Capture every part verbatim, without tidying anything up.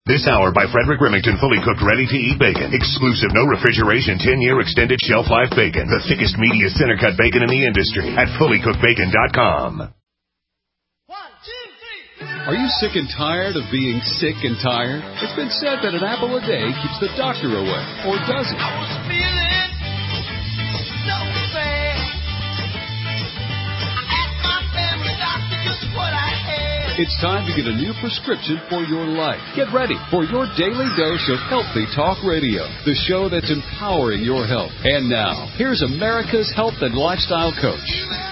This hour by Frederick Remington, fully cooked, ready-to-eat bacon. Exclusive, no refrigeration, ten-year extended shelf life bacon. The thickest, meatiest, center-cut bacon in the industry at fully cooked bacon dot com. Are you sick and tired of being sick and tired? It's been said that an apple a day keeps the doctor away, or does it? I was feeling so bad. I asked my family doctor just what I had. It's time to get a new prescription for your life. Get ready for your daily dose of Healthy Talk Radio, the show that's empowering your health. And now, here's America's health and lifestyle coach.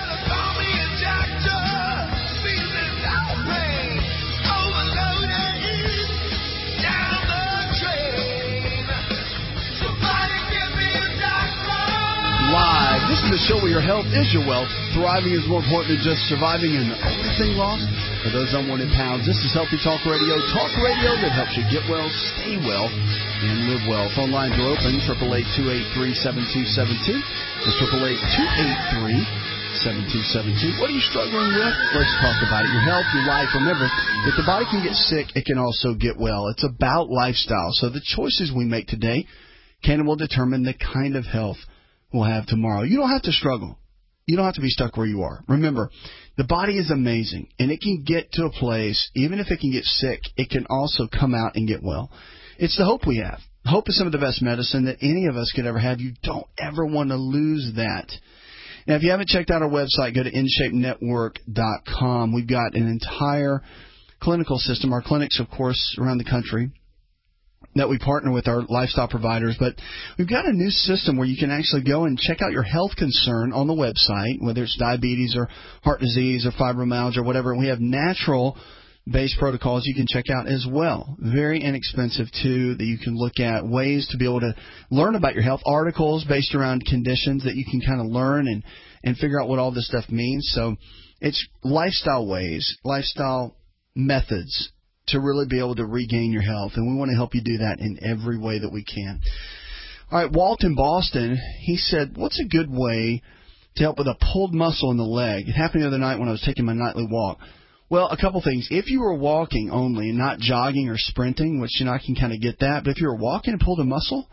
Live. This is the show where your health is your wealth. Thriving is more important than just surviving, and the only thing lost for those unwanted pounds. This is Healthy Talk Radio. Talk radio that helps you get well, stay well, and live well. Phone lines are open, eight eight eight, two eight three, seven two seven two. That's eight eight eight, two eight three, seven two seven two. What are you struggling with? Let's talk about it. Your health, your life. Remember, if the body can get sick, it can also get well. It's about lifestyle. So the choices we make today can and will determine the kind of health we'll have tomorrow. You don't have to struggle. You don't have to be stuck where you are. Remember, the body is amazing, and it can get to a place, even if it can get sick, it can also come out and get well. It's the hope we have. Hope is some of the best medicine that any of us could ever have. You don't ever want to lose that. Now, if you haven't checked out our website, go to in shape network dot com. We've got an entire clinical system. Our clinics, of course, around the country, that we partner with our lifestyle providers, but we've got a new system where you can actually go and check out your health concern on the website, whether it's diabetes or heart disease or fibromyalgia or whatever. And we have natural-based protocols you can check out as well. Very inexpensive, too, that you can look at, ways to be able to learn about your health, articles based around conditions that you can kind of learn and, and figure out what all this stuff means. So it's lifestyle ways, lifestyle methods to really be able to regain your health, and we want to help you do that in every way that we can. All right, Walt in Boston, he said, what's a good way to help with a pulled muscle in the leg? It happened the other night when I was taking my nightly walk. Well, a couple things. If you were walking only and not jogging or sprinting, which, you know, I can kind of get that, but if you were walking and pulled a muscle,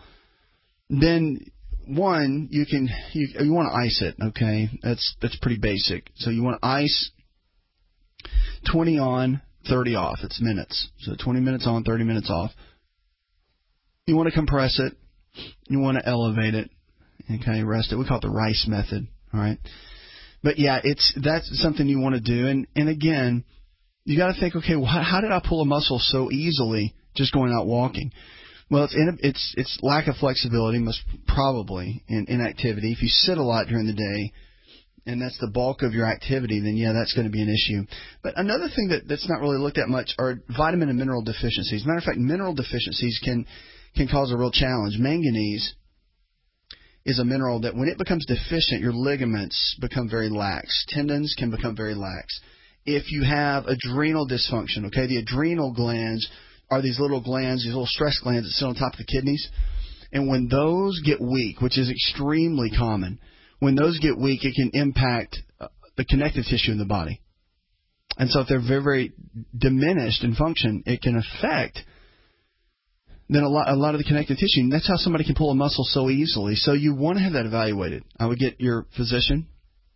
then, one, you can you, you want to ice it, okay? That's, that's pretty basic. So you want to ice twenty on, thirty off. It's minutes. So twenty minutes on, thirty minutes off. You want to compress it. You want to elevate it. Okay, rest it. We call it the RICE method. All right. But yeah, it's that's something you want to do. And and again, you got to think, okay, well, how, how did I pull a muscle so easily just going out walking? Well, it's in, it's it's lack of flexibility, most probably in inactivity. If you sit a lot during the day, and that's the bulk of your activity, then, yeah, that's going to be an issue. But another thing that, that's not really looked at much are vitamin and mineral deficiencies. As a matter of fact, mineral deficiencies can can cause a real challenge. Manganese is a mineral that when it becomes deficient, your ligaments become very lax. Tendons can become very lax. If you have adrenal dysfunction, okay, the adrenal glands are these little glands, these little stress glands that sit on top of the kidneys. And when those get weak, which is extremely common, when those get weak, it can impact the connective tissue in the body. And so if they're very, very diminished in function, it can affect then a lot, a lot of the connective tissue. And that's how somebody can pull a muscle so easily. So you want to have that evaluated. I would get your physician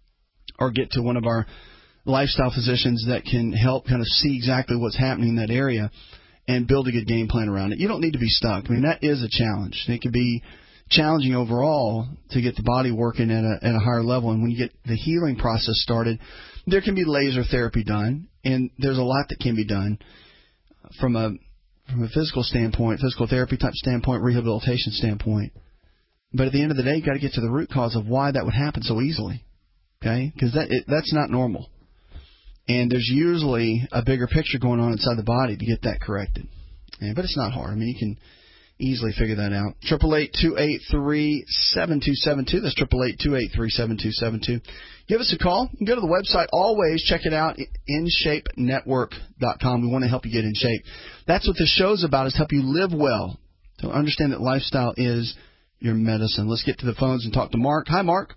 or get to one of our lifestyle physicians that can help kind of see exactly what's happening in that area and build a good game plan around it. You don't need to be stuck. I mean, that is a challenge. It can be challenging overall to get the body working at a, at a higher level. And when you get the healing process started, there can be laser therapy done, and there's a lot that can be done from a from a physical standpoint, physical therapy type standpoint, rehabilitation standpoint. But at the end of the day, you've got to get to the root cause of why that would happen so easily, okay? Because that it, that's not normal. And there's usually a bigger picture going on inside the body to get that corrected. Yeah, but it's not hard. I mean, you can easily figure that out. eight eight eight, two eight three, seven two seven two. That's eight eight eight, two eight three, seven two seven two. Give us a call. You can go to the website. Always check it out, in shape network dot com. We want to help you get in shape. That's what this show's about, is help you live well. So understand that lifestyle is your medicine. Let's get to the phones and talk to Mark. Hi, Mark.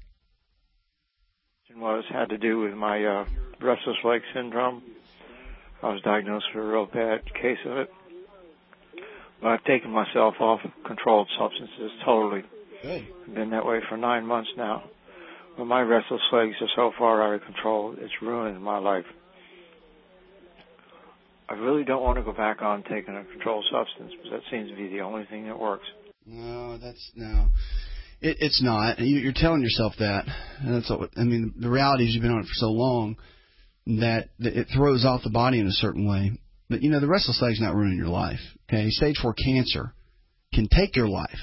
Was had to do with my uh, restless leg syndrome. I was diagnosed with a real bad case of it. But I've taken myself off controlled substances totally. Good. I've been that way for nine months now. But my restless legs are so far out of control, it's ruining my life. I really don't want to go back on taking a controlled substance, because that seems to be the only thing that works. No, that's no. It, it's not. You, you're telling yourself that. And that's what, I mean, the reality is you've been on it for so long that, that it throws off the body in a certain way. But, you know, the restless leg's not ruining your life. Okay, stage four cancer can take your life,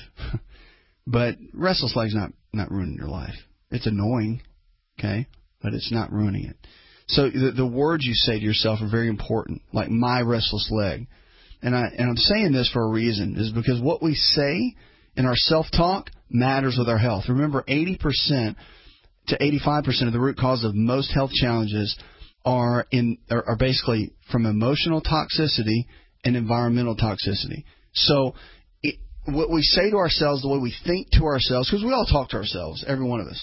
but restless leg's not, not ruining your life. It's annoying, okay, but it's not ruining it. So the, the words you say to yourself are very important, like my restless leg. And, I, and I'm saying this for a reason, is because what we say in our self-talk matters with our health. Remember, eighty percent to eighty-five percent of the root cause of most health challenges are in are, are basically from emotional toxicity and environmental toxicity. So it, what we say to ourselves, the way we think to ourselves, because we all talk to ourselves, every one of us,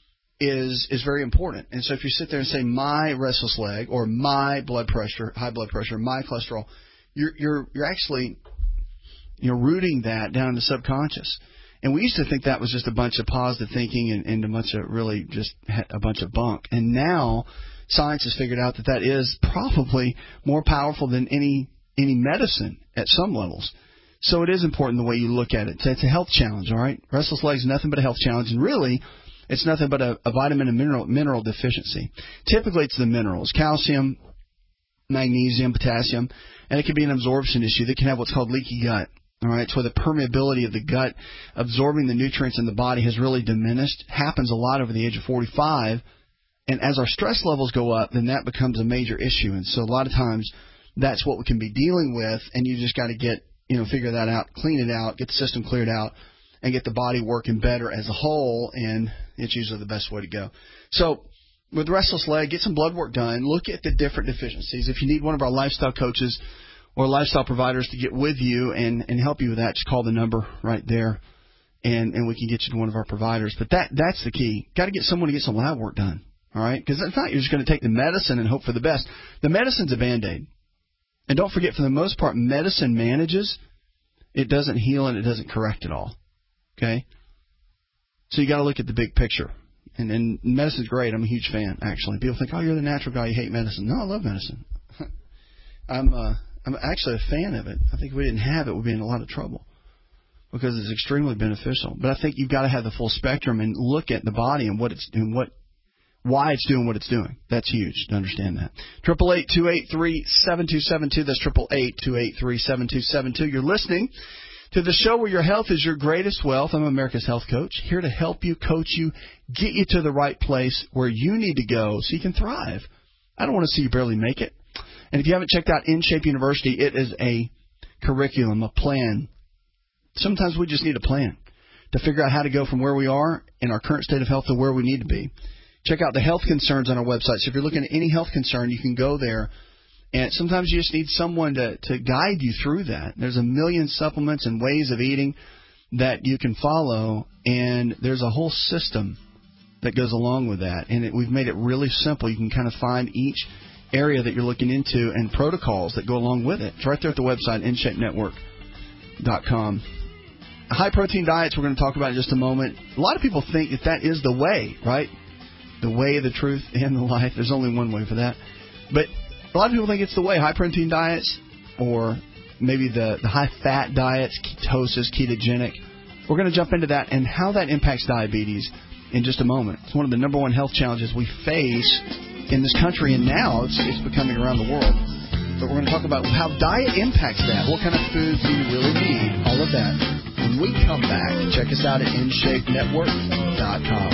is is very important. And so if you sit there and say my restless leg or my blood pressure, high blood pressure, my cholesterol, you're you're you're actually you're rooting that down in the subconscious. And we used to think that was just a bunch of positive thinking and, and a bunch of really just a bunch of bunk. And now science has figured out that that is probably more powerful than any any medicine at some levels. So it is important the way you look at it. It's a health challenge, all right? Restless legs is nothing but a health challenge, and really it's nothing but a, a vitamin and mineral mineral deficiency. Typically it's the minerals, calcium, magnesium, potassium, and it can be an absorption issue that can have what's called leaky gut. All right, it's where the permeability of the gut absorbing the nutrients in the body has really diminished. Happens a lot over the age of forty-five. And as our stress levels go up, then that becomes a major issue. And so a lot of times that's what we can be dealing with, and you just got to get, you know, figure that out, clean it out, get the system cleared out, and get the body working better as a whole, and it's usually the best way to go. So with restless leg, get some blood work done. Look at the different deficiencies. If you need one of our lifestyle coaches or lifestyle providers to get with you and, and help you with that, just call the number right there, and, and we can get you to one of our providers. But that that's the key. Got to get someone to get some lab work done, all right? Because it's not you're just going to take the medicine and hope for the best. The medicine's a Band-Aid. And don't forget, for the most part, medicine manages. It doesn't heal and it doesn't correct at all, okay? So you got to look at the big picture. And, and medicine's great. I'm a huge fan, actually. People think, oh, you're the natural guy. You hate medicine. No, I love medicine. I'm uh, I'm actually a fan of it. I think if we didn't have it, we'd be in a lot of trouble because it's extremely beneficial. But I think you've got to have the full spectrum and look at the body and what it's doing, what, why it's doing what it's doing. That's huge to understand that. Triple eight two eight three seven two seven two. That's triple eight two eight three seven two seven two. You're listening to the show where your health is your greatest wealth. I'm America's Health Coach, here to help you, coach you, get you to the right place where you need to go so you can thrive. I don't want to see you barely make it. And if you haven't checked out InShape University, it is a curriculum, a plan. Sometimes we just need a plan to figure out how to go from where we are in our current state of health to where we need to be. Check out the health concerns on our website. So if you're looking at any health concern, you can go there. And sometimes you just need someone to, to guide you through that. There's a million supplements and ways of eating that you can follow, and there's a whole system that goes along with that. And it, we've made it really simple. You can kind of find each area that you're looking into and protocols that go along with it. It's right there at the website, in shape network dot com. High-protein diets we're going to talk about in just a moment. A lot of people think that that is the way, right? The way, the truth, and the life. There's only one way for that. But a lot of people think it's the way. High-protein diets or maybe the, the high-fat diets, ketosis, ketogenic. We're going to jump into that and how that impacts diabetes in just a moment. It's one of the number one health challenges we face in this country, and now it's, it's becoming around the world. But we're going to talk about how diet impacts that. What kind of foods do you really need? All of that. When we come back, check us out at in shape network dot com.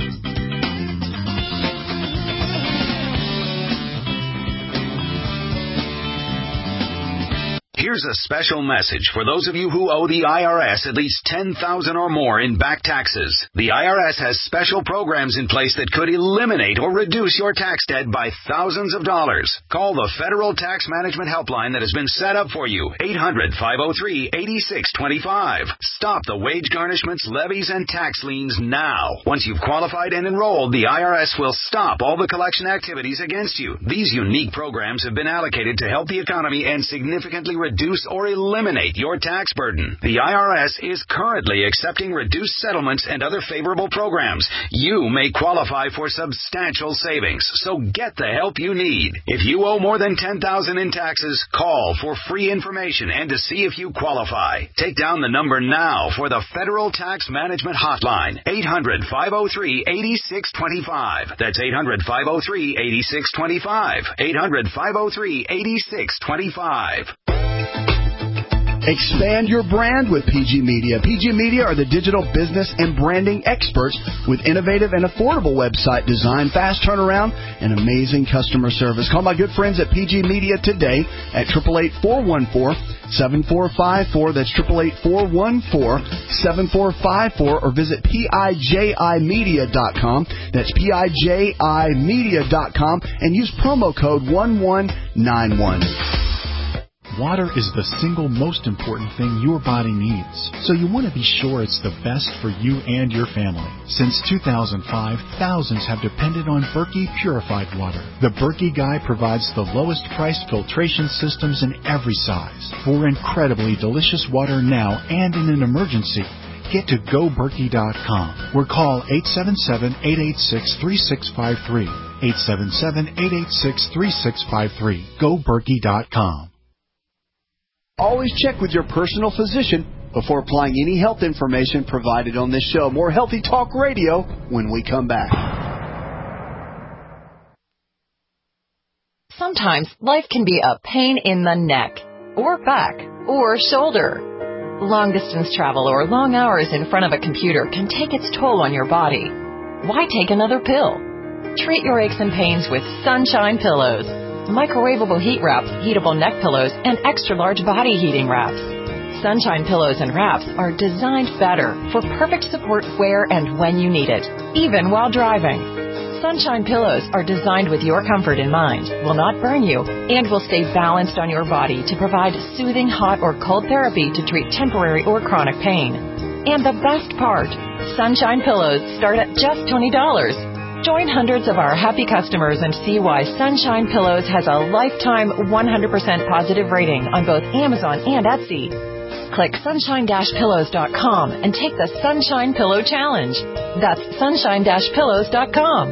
Here's a special message for those of you who owe the I R S at least ten thousand dollars or more in back taxes. The I R S has special programs in place that could eliminate or reduce your tax debt by thousands of dollars. Call the Federal Tax Management Helpline that has been set up for you, eight hundred, five oh three, eight six two five. Stop the wage garnishments, levies, and tax liens now. Once you've qualified and enrolled, the I R S will stop all the collection activities against you. These unique programs have been allocated to help the economy and significantly reduce reduce or eliminate your tax burden. The I R S is currently accepting reduced settlements and other favorable programs. You may qualify for substantial savings, so get the help you need. If you owe more than ten thousand dollars in taxes, call for free information and to see if you qualify. Take down the number now for the Federal Tax Management Hotline, eight hundred, five oh three, eight six two five. That's eight hundred, five oh three, eight six two five. eight hundred, five oh three, eight six two five. Expand your brand with P G Media. P G Media are the digital business and branding experts with innovative and affordable website design, fast turnaround, and amazing customer service. Call my good friends at P G Media today at eight eight eight, four one four, seven four five four. That's eight eight eight, four one four, seven four five four, or visit P I J I media dot com. That's P I J I media dot com and use promo code one one nine one. Water is the single most important thing your body needs, so you want to be sure it's the best for you and your family. Since two thousand five, thousands have depended on Berkey purified water. The Berkey Guy provides the lowest priced filtration systems in every size. For incredibly delicious water now and in an emergency, get to go berkey dot com or call eight seven seven, eight eight six, three six five three. eight seven seven, eight eight six, three six five three. go berkey dot com. Always check with your personal physician before applying any health information provided on this show. More Healthy Talk Radio when we come back. Sometimes life can be a pain in the neck, or back, or shoulder. Long-distance travel or long hours in front of a computer can take its toll on your body. Why take another pill? Treat your aches and pains with Sunshine Pillows. Microwavable heat wraps, heatable neck pillows, and extra-large body heating wraps. Sunshine Pillows and wraps are designed better for perfect support where and when you need it, even while driving. Sunshine Pillows are designed with your comfort in mind, will not burn you, and will stay balanced on your body to provide soothing hot or cold therapy to treat temporary or chronic pain. And the best part, Sunshine Pillows start at just twenty dollars. Join hundreds of our happy customers and see why Sunshine Pillows has a lifetime one hundred percent positive rating on both Amazon and Etsy. Click sunshine dash pillows dot com and take the Sunshine Pillow Challenge. That's sunshine dash pillows dot com.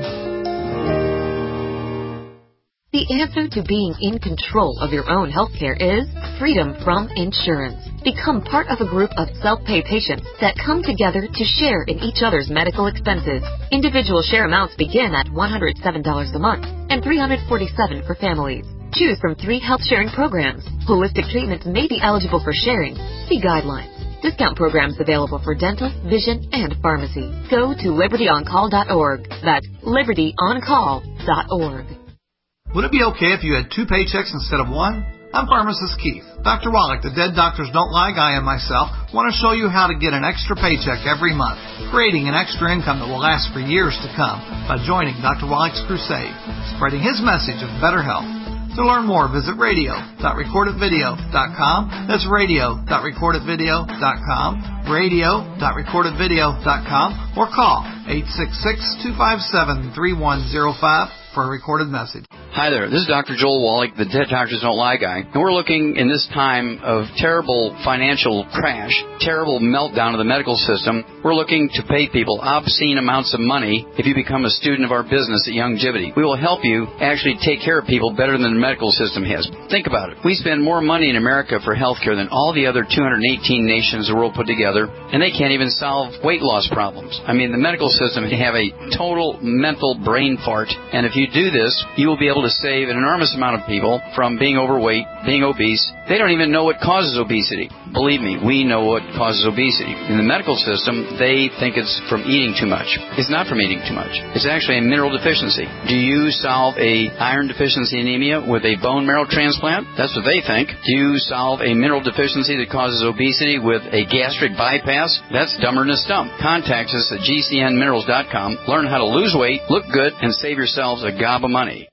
The answer to being in control of your own healthcare is freedom from insurance. Become part of a group of self-pay patients that come together to share in each other's medical expenses. Individual share amounts begin at one hundred seven dollars a month and three hundred forty-seven dollars for families. Choose from three health-sharing programs. Holistic treatments may be eligible for sharing. See guidelines. Discount programs available for dental, vision, and pharmacy. Go to liberty on call dot org. That's liberty on call dot org. Would it be okay if you had two paychecks instead of one? I'm Pharmacist Keith. Doctor Wallach, the Dead Doctors Don't Lie guy, and myself want to show you how to get an extra paycheck every month, creating an extra income that will last for years to come by joining Doctor Wallach's crusade, spreading his message of better health. To learn more, visit radio dot record it video dot com. That's radio dot record it video dot com, radio dot record it video dot com, or call eight six six, two five seven, three one zero five for a recorded message. Hi there, this is Doctor Joel Wallach, the Dead Doctors Don't Lie guy, and we're looking in this time of terrible financial crash, terrible meltdown of the medical system. We're looking to pay people obscene amounts of money if you become a student of our business at Youngevity. We will help you actually take care of people better than the medical system has. Think about it. We spend more money in America for health care than all the other two hundred eighteen nations of the world put together, and they can't even solve weight loss problems. I mean, the medical system can have a total mental brain fart, and if you do this, you will be able to save an enormous amount of people from being overweight, being obese. They don't even know what causes obesity. Believe me, we know what causes obesity. In the medical system, they think it's from eating too much. It's not from eating too much. It's actually a mineral deficiency. Do you solve a iron deficiency anemia with a bone marrow transplant? That's what they think. Do you solve a mineral deficiency that causes obesity with a gastric bypass? That's dumber than a stump. Contact us at G C N minerals dot com. Learn how to lose weight, look good, and save yourselves a gob of money.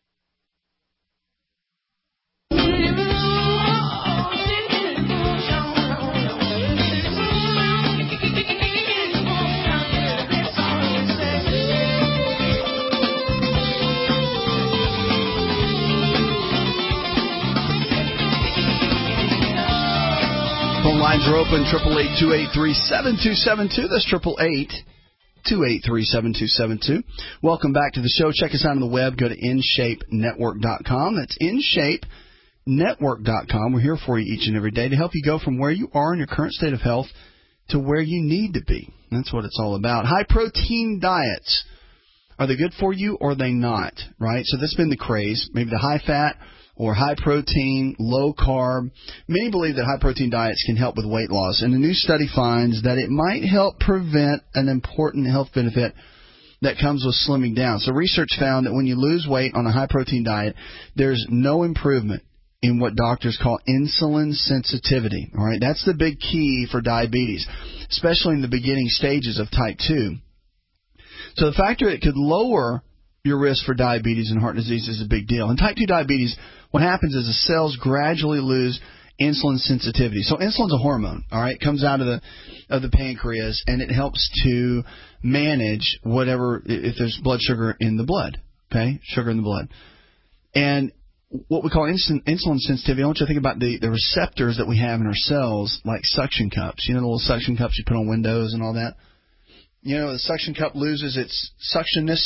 open, triple eight two eight three seven two seven two. That's triple eight two eight three seven two seven two. Welcome back to the show. Check us out on the web. Go to in shape network dot com. That's in shape network dot com. We're here for you each and every day to help you go from where you are in your current state of health to where you need to be. That's what it's all about. High-protein diets. Are they good for you or are they not, right? So this has been the craze. Maybe the high-fat or high-protein, low-carb. Many believe that high-protein diets can help with weight loss, and a new study finds that it might help prevent an important health benefit that comes with slimming down. So research found that when you lose weight on a high-protein diet, there's no improvement in what doctors call insulin sensitivity. All right, that's the big key for diabetes, especially in the beginning stages of type two. So the factor it could lower your risk for diabetes and heart disease is a big deal. In type two diabetes, what happens is the cells gradually lose insulin sensitivity. So insulin's a hormone, all right, it comes out of the of the pancreas, and it helps to manage whatever, if there's blood sugar in the blood, okay, sugar in the blood. And what we call insulin, insulin sensitivity, I want you to think about the, the receptors that we have in our cells, like suction cups. You know the little suction cups you put on windows and all that? You know, the suction cup loses its suctionness,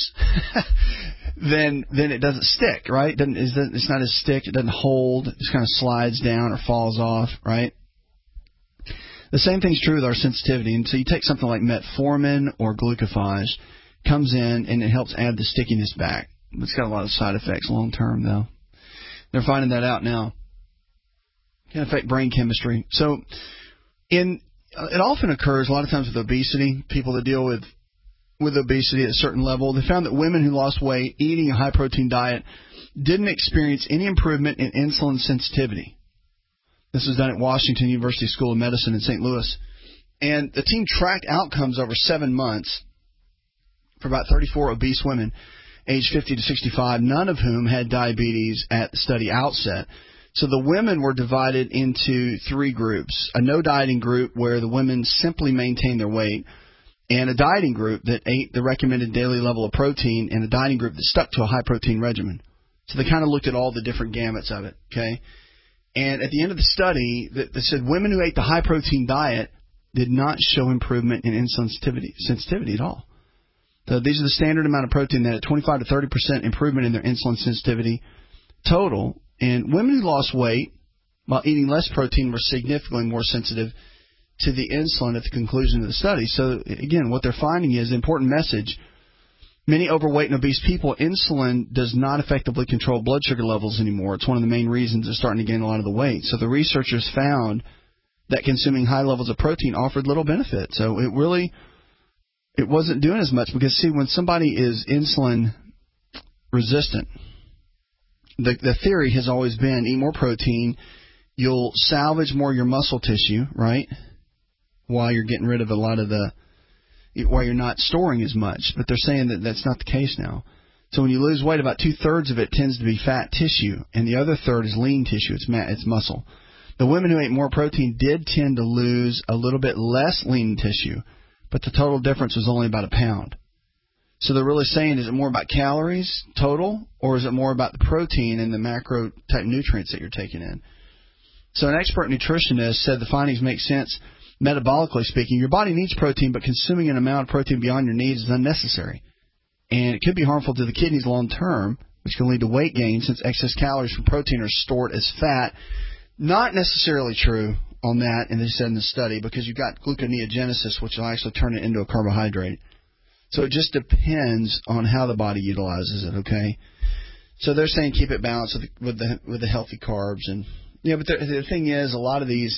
then then it doesn't stick, right? It doesn't, it's not as stick. It doesn't hold. It just kind of slides down or falls off, right? The same thing's true with our sensitivity. And so you take something like metformin or glucophage, comes in, and it helps add the stickiness back. It's got a lot of side effects long term, though. They're finding that out now. It can affect brain chemistry. So in it often occurs a lot of times with obesity, people that deal with with obesity at a certain level. They found that women who lost weight eating a high-protein diet didn't experience any improvement in insulin sensitivity. This was done at Washington University School of Medicine in Saint Louis. And the team tracked outcomes over seven months for about thirty-four obese women aged fifty to sixty-five, none of whom had diabetes at the study outset. So the women were divided into three groups: a no dieting group where the women simply maintained their weight, and a dieting group that ate the recommended daily level of protein, and a dieting group that stuck to a high-protein regimen. So they kind of looked at all the different gamuts of it, okay? And at the end of the study, they said women who ate the high-protein diet did not show improvement in insulin sensitivity, sensitivity at all. So these are the standard amount of protein that had twenty-five to thirty percent improvement in their insulin sensitivity total. And women who lost weight while eating less protein were significantly more sensitive to the insulin at the conclusion of the study. So, again, what they're finding is an important message. Many overweight and obese people, insulin does not effectively control blood sugar levels anymore. It's one of the main reasons they're starting to gain a lot of the weight. So the researchers found that consuming high levels of protein offered little benefit. So it really it wasn't doing as much because, see, when somebody is insulin resistant, The, the theory has always been eat more protein, you'll salvage more of your muscle tissue, right, while you're getting rid of a lot of the, while you're not storing as much. But they're saying that that's not the case now. So when you lose weight, about two-thirds of it tends to be fat tissue, and the other third is lean tissue. It's, ma- it's muscle. The women who ate more protein did tend to lose a little bit less lean tissue, but the total difference was only about a pound. So they're really saying, is it more about calories total, or is it more about the protein and the macro-type nutrients that you're taking in? So an expert nutritionist said the findings make sense metabolically speaking. Your body needs protein, but consuming an amount of protein beyond your needs is unnecessary. And it could be harmful to the kidneys long term, which can lead to weight gain since excess calories from protein are stored as fat. Not necessarily true on that, and they said in the study, because you've got gluconeogenesis, which will actually turn it into a carbohydrate. So it just depends on how the body utilizes it, okay? So they're saying keep it balanced with the, with the, with the healthy carbs. And yeah, but the, the thing is, a lot of these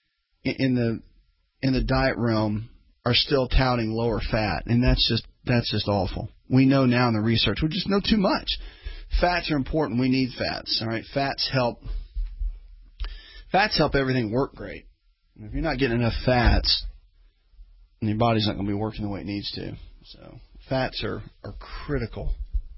in the in the diet realm are still touting lower fat, and that's just that's just awful. We know now in the research, we just know too much. Fats are important. We need fats, all right? Fats help. Fats help everything work great. If you're not getting enough fats, then your body's not going to be working the way it needs to. So fats are, are critical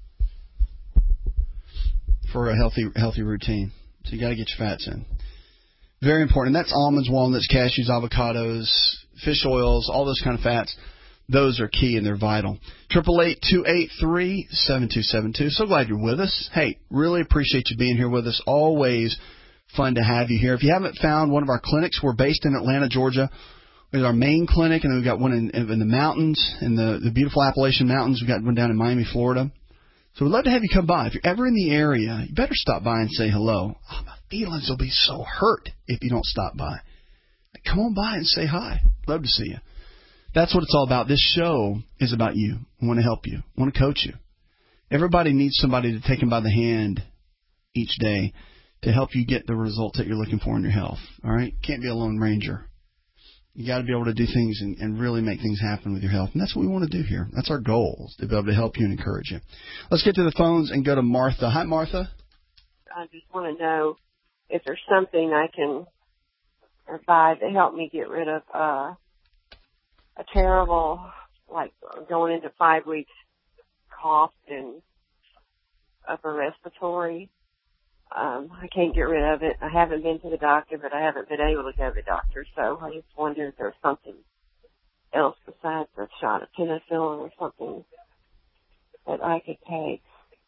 for a healthy healthy routine. So you got to get your fats in. Very important. And that's almonds, walnuts, cashews, avocados, fish oils, all those kind of fats. Those are key and they're vital. Triple eight two eight three seven two seven two. So glad you're with us. Hey, really appreciate you being here with us. Always fun to have you here. If you haven't found one of our clinics, we're based in Atlanta, Georgia. We've got our main clinic, and then we've got one in, in the mountains, in the, the beautiful Appalachian Mountains. We've got one down in Miami, Florida. So we'd love to have you come by. If you're ever in the area, you better stop by and say hello. Oh, my feelings will be so hurt if you don't stop by. Come on by and say hi. Love to see you. That's what it's all about. This show is about you. I want to help you. I want to coach you. Everybody needs somebody to take them by the hand each day to help you get the results that you're looking for in your health. All right? Can't be a lone ranger. You got to be able to do things and, and really make things happen with your health. And that's what we want to do here. That's our goal, is to be able to help you and encourage you. Let's get to the phones and go to Martha. Hi, Martha. I just want to know if there's something I can buy to help me get rid of uh, a terrible, like going into five weeks cough and upper respiratory. Um, I can't get rid of it. I haven't been to the doctor, but I haven't been able to go to the doctor. So I just wonder if there's something else besides a shot of penicillin or something that I could take.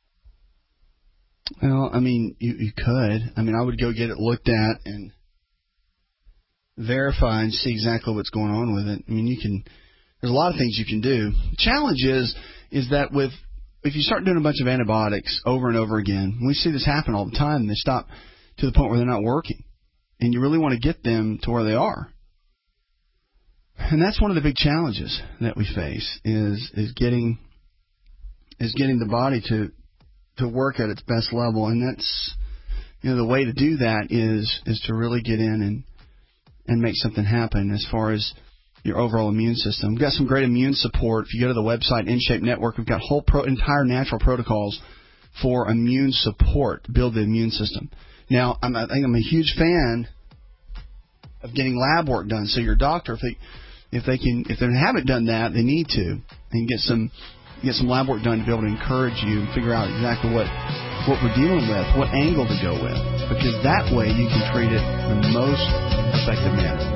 Well, I mean, you, you could. I mean, I would go get it looked at and verify and see exactly what's going on with it. I mean, you can. There's a lot of things you can do. The challenge is, is that with if you start doing a bunch of antibiotics over and over again, we see this happen all the time, and they stop to the point where they're not working. And you really want to get them to where they are. And that's one of the big challenges that we face is is getting is getting the body to to work at its best level. And that's, you know, the way to do that is is to really get in and and make something happen as far as your overall immune system. We've got some great immune support. If you go to the website, InShape Network, we've got whole pro, entire natural protocols for immune support to build the immune system. Now, I'm, I think I'm a huge fan of getting lab work done. So your doctor, if they if they can, if they haven't done that, they need to, and get some get some lab work done to be able to encourage you and figure out exactly what what we're dealing with, what angle to go with, because that way you can treat it the most effective manner.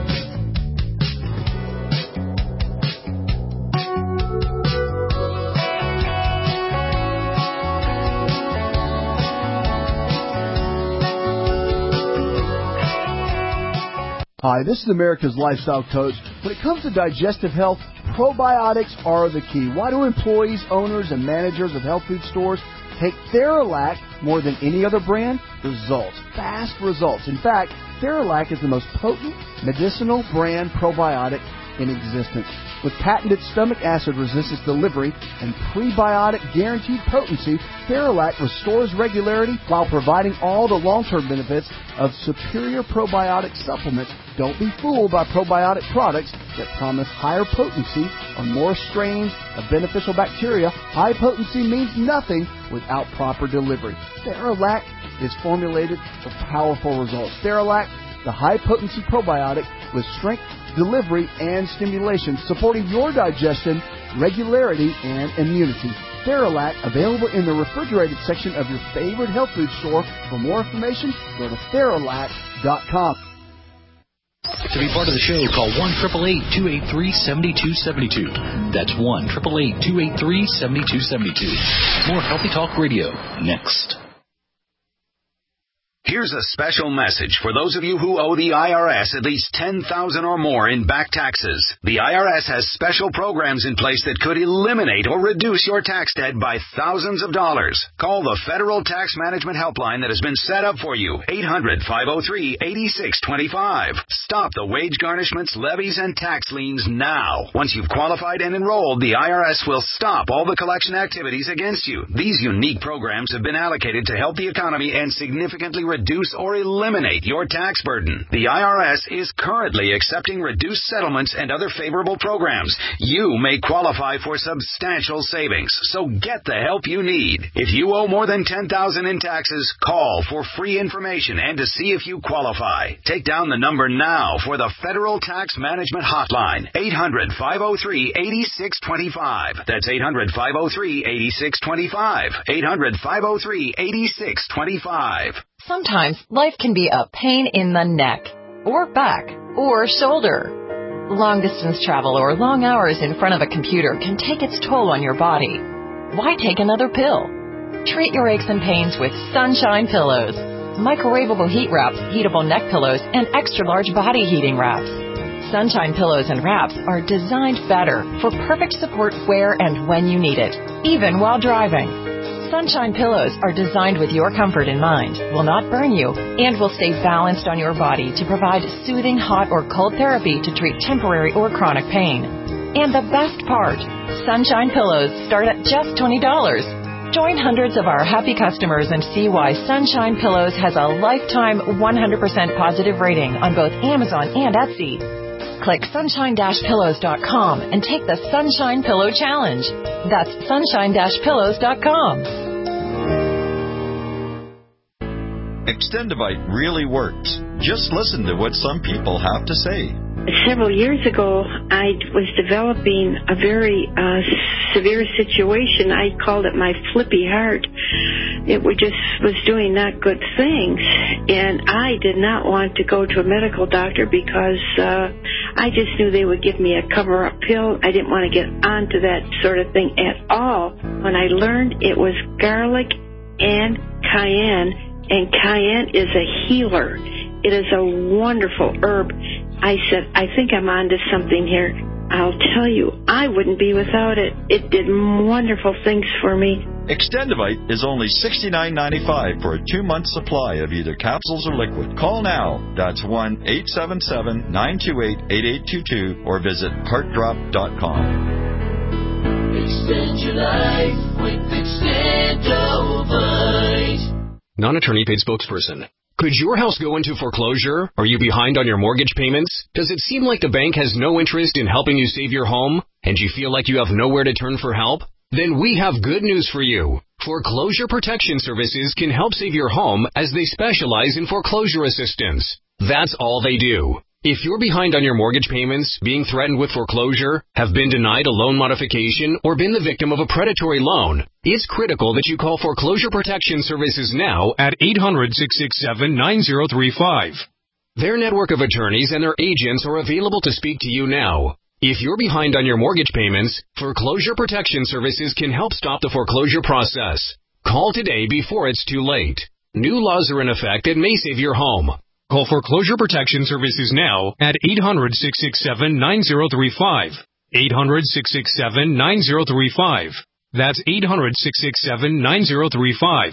Hi, this is America's Lifestyle Coach. When it comes to digestive health, probiotics are the key. Why do employees, owners, and managers of health food stores take Theralac more than any other brand? Results. Fast results. In fact, Theralac is the most potent medicinal brand probiotic in existence. With patented stomach acid resistance delivery and prebiotic guaranteed potency, Theralac restores regularity while providing all the long-term benefits of superior probiotic supplements. Don't be fooled by probiotic products that promise higher potency or more strains of beneficial bacteria. High potency means nothing without proper delivery. Theralac is formulated for powerful results. Theralac, the high-potency probiotic with strength, delivery, and stimulation, supporting your digestion, regularity, and immunity. Theralac, available in the refrigerated section of your favorite health food store. For more information, go to Theralac dot com. To be part of the show, call one eight eight eight, two eight three, seven two seven two. That's one eight eight eight, two eight three, seven two seven two. More Healthy Talk Radio next. Here's a special message for those of you who owe the I R S at least ten thousand dollars or more in back taxes. The I R S has special programs in place that could eliminate or reduce your tax debt by thousands of dollars. Call the Federal Tax Management Helpline that has been set up for you, eight hundred, five oh three, eight six two five. Stop the wage garnishments, levies, and tax liens now. Once you've qualified and enrolled, the I R S will stop all the collection activities against you. These unique programs have been allocated to help the economy and significantly reduce reduce or eliminate your tax burden. The I R S is currently accepting reduced settlements and other favorable programs. You may qualify for substantial savings, so get the help you need. If you owe more than ten thousand dollars in taxes, call for free information and to see if you qualify. Take down the number now for the Federal Tax Management Hotline, eight hundred, five oh three, eight six two five. That's eight hundred, five oh three, eight six two five. eight hundred, five oh three, eight six two five. Sometimes life can be a pain in the neck, or back, or shoulder. Long-distance travel or long hours in front of a computer can take its toll on your body. Why take another pill? Treat your aches and pains with Sunshine Pillows. microwavable heat wraps, heatable neck pillows, and extra-large body heating wraps. Sunshine Pillows and Wraps are designed better for perfect support where and when you need it, even while driving. Sunshine Pillows are designed with your comfort in mind, will not burn you, and will stay balanced on your body to provide soothing hot or cold therapy to treat temporary or chronic pain. And the best part, Sunshine Pillows start at just twenty dollars. Join hundreds of our happy customers and see why Sunshine Pillows has a lifetime one hundred percent positive rating on both Amazon and Etsy. Click sunshine pillows dot com and take the Sunshine Pillow Challenge. That's sunshine pillows dot com. Extendivite really works. Just listen to what some people have to say. Several years ago, I was developing a very uh, severe situation. I called it my flippy heart. It was just was doing not good things, and I did not want to go to a medical doctor because uh, I just knew they would give me a cover-up pill. I didn't want to get onto that sort of thing at all. When I learned it was garlic and cayenne, and cayenne is a healer. It is a wonderful herb. I said, I think I'm onto something here. I'll tell you, I wouldn't be without it. It did wonderful things for me. Extendivite is only sixty-nine ninety-five for a two-month supply of either capsules or liquid. Call now. That's one eight seven seven, nine two eight, eight eight two two or visit heart drop dot com. Extend your life with Extendivite. Non-attorney paid spokesperson. Could your house go into foreclosure? Are you behind on your mortgage payments? Does it seem like the bank has no interest in helping you save your home? And you feel like you have nowhere to turn for help? Then we have good news for you. Foreclosure Protection Services can help save your home as they specialize in foreclosure assistance. That's all they do. If you're behind on your mortgage payments, being threatened with foreclosure, have been denied a loan modification, or been the victim of a predatory loan, it's critical that you call Foreclosure Protection Services now at eight hundred, six six seven, nine zero three five. Their network of attorneys and their agents are available to speak to you now. If you're behind on your mortgage payments, Foreclosure Protection Services can help stop the foreclosure process. Call today before it's too late. New laws are in effect that may save your home. Call Foreclosure Protection Services now at eight hundred, six six seven, nine zero three five. eight hundred, six six seven, nine zero three five. That's eight hundred, six six seven, nine zero three five.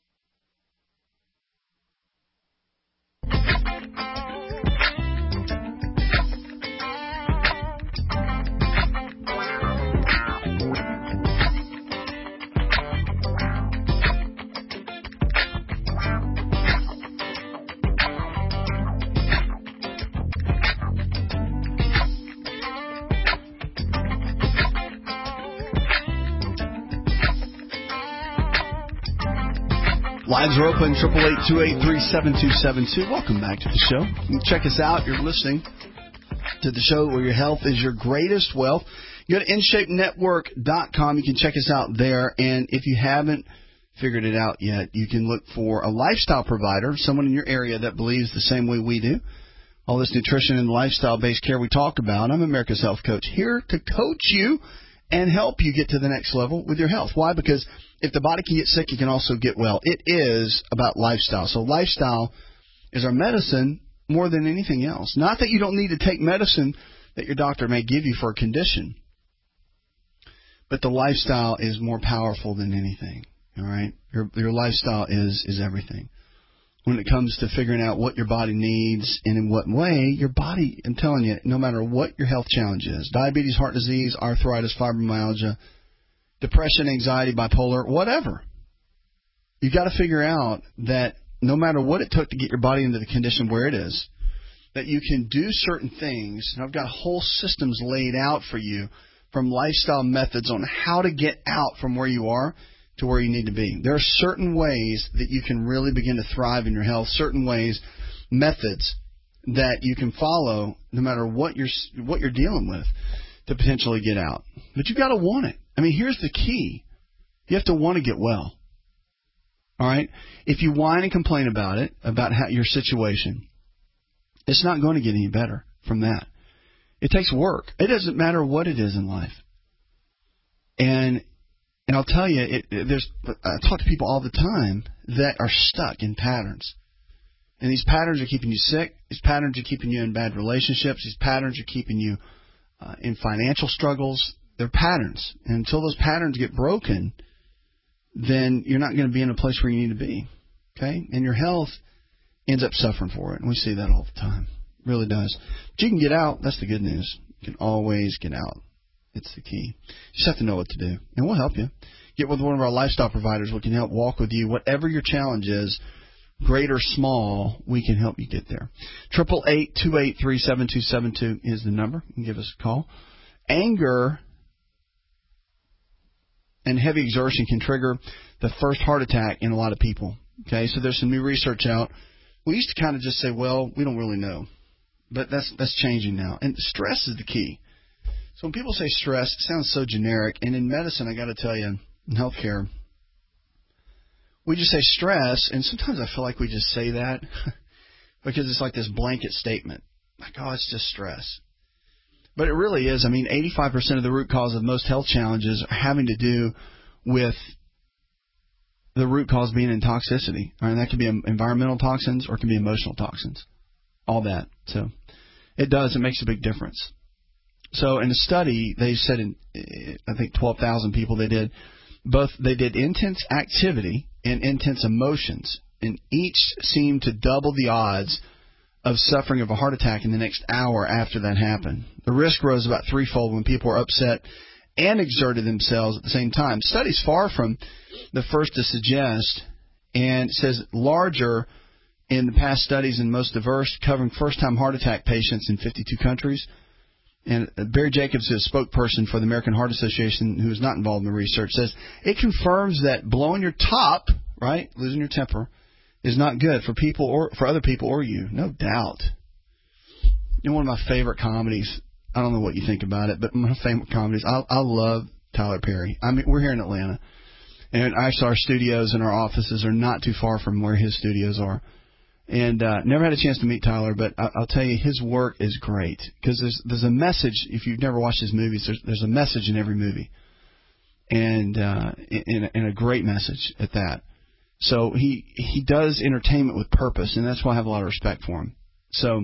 Lines are open, eight eight eight, two eight three, seven two seven two. Welcome back to the show. You can check us out. You're listening to the show where your health is your greatest wealth. You go to in shape network dot com. You can check us out there. And if you haven't figured it out yet, you can look for a lifestyle provider, someone in your area that believes the same way we do. All this nutrition and lifestyle-based care we talk about. I'm America's Health Coach, here to coach you and help you get to the next level with your health. Why? Because if the body can get sick, you can also get well. It is about lifestyle. So lifestyle is our medicine more than anything else. Not that you don't need to take medicine that your doctor may give you for a condition, but the lifestyle is more powerful than anything. All right? Your your lifestyle is is everything. When it comes to figuring out what your body needs and in what way, your body, I'm telling you, no matter what your health challenge is, diabetes, heart disease, arthritis, fibromyalgia, depression, anxiety, bipolar, whatever, you've got to figure out that no matter what it took to get your body into the condition where it is, that you can do certain things. And I've got whole systems laid out for you from lifestyle methods on how to get out from where you are to where you need to be. There are certain ways that you can really begin to thrive in your health, certain ways, methods that you can follow no matter what you're, what you're dealing with to potentially get out. But you've got to want it. I mean, here's the key. You have to want to get well. All right? If you whine and complain about it, about how, your situation, it's not going to get any better from that. It takes work. It doesn't matter what it is in life. And and I'll tell you, it, it, there's I talk to people all the time that are stuck in patterns. And these patterns are keeping you sick. These patterns are keeping you in bad relationships. These patterns are keeping you uh, in financial struggles. They're patterns. And until those patterns get broken, then you're not going to be in a place where you need to be. Okay? And your health ends up suffering for it. And we see that all the time. It really does. But you can get out. That's the good news. You can always get out. It's the key. You just have to know what to do. And we'll help you. Get with one of our lifestyle providers. We can help walk with you. Whatever your challenge is, great or small, we can help you get there. eight eight eight, two eight three, seven two seven two is the number. You can give us a call. Anger and heavy exertion can trigger the first heart attack in a lot of people. Okay, so there's some new research out. We used to kind of just say, well, we don't really know. But that's that's changing now. And stress is the key. So when people say stress, it sounds so generic. And in medicine, I got to tell you, in healthcare, we just say stress, and sometimes I feel like we just say that because it's like this blanket statement. Like, oh, it's just stress. But it really is. I mean, eighty-five percent of the root cause of most health challenges are having to do with the root cause being in toxicity. All right, and that could be environmental toxins or it can be emotional toxins. All that. So it does. It makes a big difference. So in a study, they said in, I think, twelve thousand people they did, both they did intense activity and intense emotions, and each seemed to double the odds of suffering of a heart attack in the next hour after that happened. The risk rose about threefold when people were upset and exerted themselves at the same time. Studies far from the first to suggest, and it says larger in the past studies and most diverse, covering first-time heart attack patients in fifty-two countries. And Barry Jacobs, a spokesperson for the American Heart Association, who is not involved in the research, says it confirms that blowing your top, right, losing your temper, is not good for people or for other people or you. No doubt. You know, one of my favorite comedies. I don't know what you think about it, but my favorite comedies. I, I love Tyler Perry. I mean, we're here in Atlanta, and actually our studios and our offices are not too far from where his studios are. And uh, never had a chance to meet Tyler, but I, I'll tell you, his work is great because there's there's a message. If you've never watched his movies, there's there's a message in every movie, and uh, in, in a great message at that. So he he does entertainment with purpose, and that's why I have a lot of respect for him. So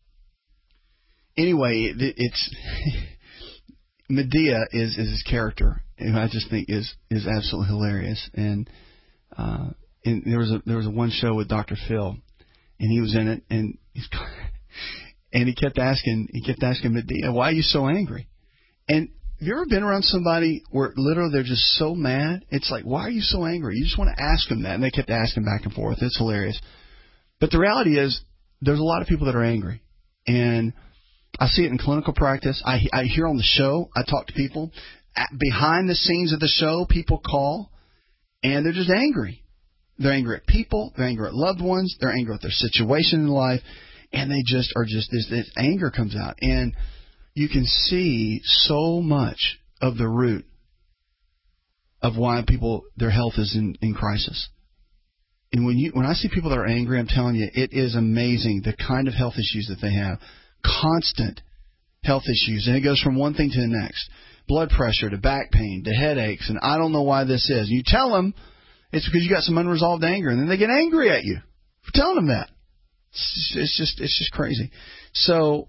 anyway, it, it's Medea is is his character, and I just think is is absolutely hilarious. And uh, and there was a there was a one show with Doctor Phil. And he was in it, and he's, and he kept asking, he kept asking Medea, "Why are you so angry?" And have you ever been around somebody where literally they're just so mad? It's like, why are you so angry? You just want to ask them that, and they kept asking back and forth. It's hilarious. But the reality is, there's a lot of people that are angry, and I see it in clinical practice. I I hear on the show, I talk to people at, behind the scenes of the show. People call, and they're just angry. They're angry at people. They're angry at loved ones. They're angry at their situation in life. And they just are just, this, this anger comes out. And you can see so much of the root of why people, their health is in, in crisis. And when you, when I see people that are angry, I'm telling you, it is amazing the kind of health issues that they have. Constant health issues. And it goes from one thing to the next. Blood pressure to back pain to headaches. And I don't know why this is. You tell them, it's because you got some unresolved anger, and then they get angry at you for telling them that. It's just, it's just, it's just crazy. So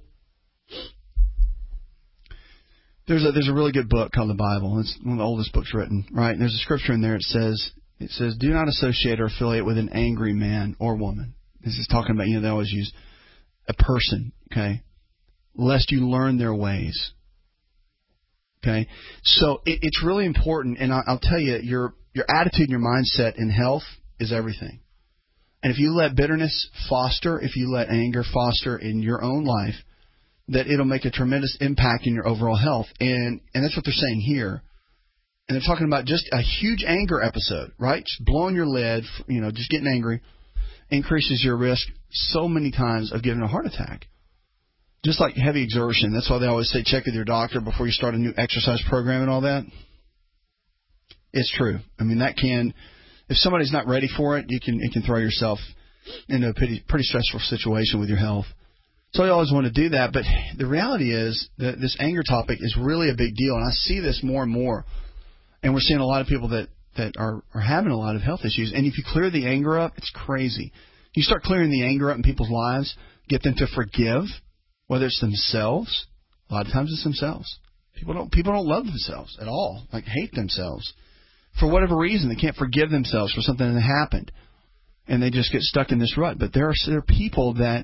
there's a there's a really good book called the Bible. It's one of the oldest books written, right? And there's a scripture in there. It says it says, "Do not associate or affiliate with an angry man or woman." This is talking about, you know, they always use a person, okay, lest you learn their ways. Okay, so it, it's really important, and I, I'll tell you, your Your attitude and your mindset in health is everything. And if you let bitterness foster, if you let anger foster in your own life, that it'll make a tremendous impact in your overall health. And and that's what they're saying here. And they're talking about just a huge anger episode, right? Just blowing your lid, you know, just getting angry, increases your risk so many times of getting a heart attack. Just like heavy exertion. That's why they always say check with your doctor before you start a new exercise program and all that. It's true. I mean, that can, if somebody's not ready for it, you can it can throw yourself into a pretty, pretty stressful situation with your health. So you always want to do that. But the reality is that this anger topic is really a big deal. And I see this more and more. And we're seeing a lot of people that, that are, are having a lot of health issues. And if you clear the anger up, it's crazy. You start clearing the anger up in people's lives, get them to forgive, whether it's themselves. A lot of times it's themselves. People don't people don't love themselves at all, like hate themselves. For whatever reason, they can't forgive themselves for something that happened, and they just get stuck in this rut. But there are, there are people that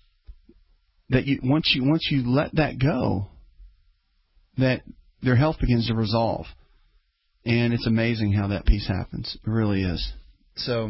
that you once you once you let that go, that their health begins to resolve, and it's amazing how that peace happens. It really is. So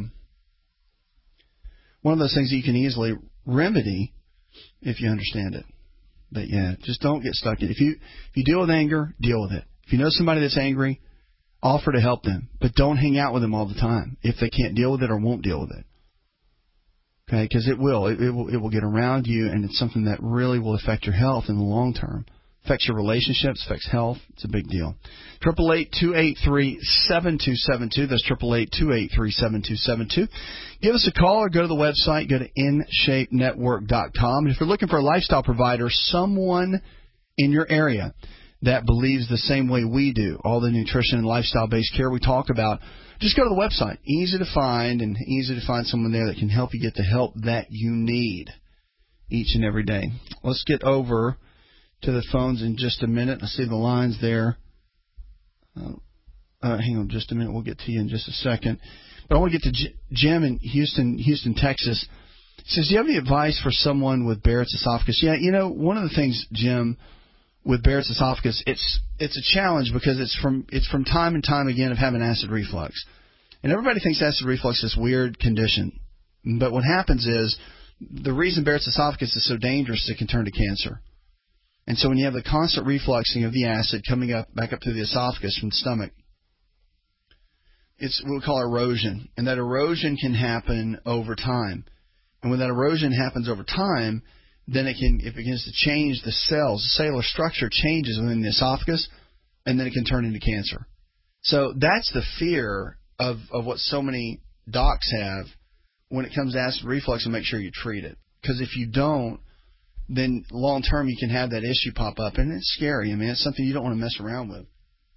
one of those things that you can easily remedy if you understand it. But yeah, just don't get stuck in it. If you if you deal with anger, deal with it. If you know somebody that's angry, offer to help them, but don't hang out with them all the time if they can't deal with it or won't deal with it. Okay, because it will. It, it will. It will get around you, and it's something that really will affect your health in the long term. Affects your relationships, affects health. It's a big deal. Triple eight two eight three seven two seven two. That's triple eight two eight three seven two seven two. Give us a call or go to the website. Go to in shape network dot com. And if you're looking for a lifestyle provider, someone in your area that believes the same way we do, all the nutrition and lifestyle-based care we talk about, just go to the website. Easy to find, and easy to find someone there that can help you get the help that you need each and every day. Let's get over to the phones in just a minute. I see the lines there. Uh, uh, hang on just a minute. We'll get to you in just a second. But I want to get to J- Jim in Houston, Houston, Texas. He says, do you have any advice for someone with Barrett's esophagus? Yeah, you know, one of the things, Jim, with Barrett's esophagus, it's it's a challenge because it's from it's from time and time again of having acid reflux. And everybody thinks acid reflux is this weird condition. But what happens is the reason Barrett's esophagus is so dangerous is it can turn to cancer. And so when you have the constant refluxing of the acid coming up back up through the esophagus from the stomach, it's what we call erosion. And that erosion can happen over time. And when that erosion happens over time, then it can it begins to change the cells. The cellular structure changes within the esophagus, and then it can turn into cancer. So that's the fear of, of what so many docs have when it comes to acid reflux, and make sure you treat it. Because if you don't, then long term you can have that issue pop up, and it's scary. I mean, it's something you don't want to mess around with,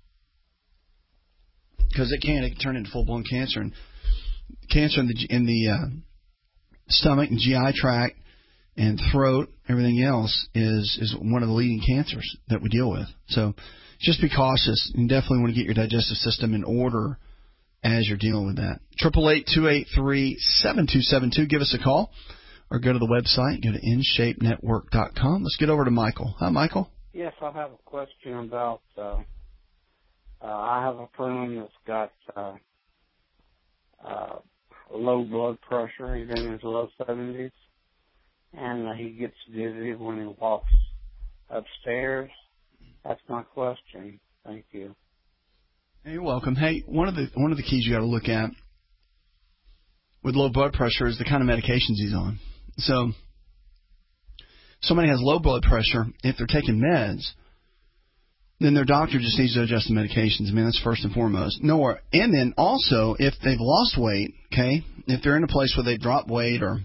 because it can it can turn into full blown cancer, and cancer in the in the uh, stomach and G I tract and throat, everything else is is one of the leading cancers that we deal with. So just be cautious, and definitely want to get your digestive system in order as you're dealing with that. Triple eight two eight three seven two seven two. Give us a call. Or go to the website, go to in shape network dot com. Let's get over to Michael. Hi, Michael. Yes, I have a question about, uh, uh, I have a friend that's got uh, uh, low blood pressure. He's in his low seventies, and uh, he gets dizzy when he walks upstairs. That's my question. Thank you. Hey, you're welcome. Hey, one of the one of the keys you got to look at with low blood pressure is the kind of medications he's on. So, somebody has low blood pressure, if they're taking meds, then their doctor just needs to adjust the medications. I mean, that's first and foremost. Nor, and then also, if they've lost weight, okay, if they're in a place where they've dropped weight or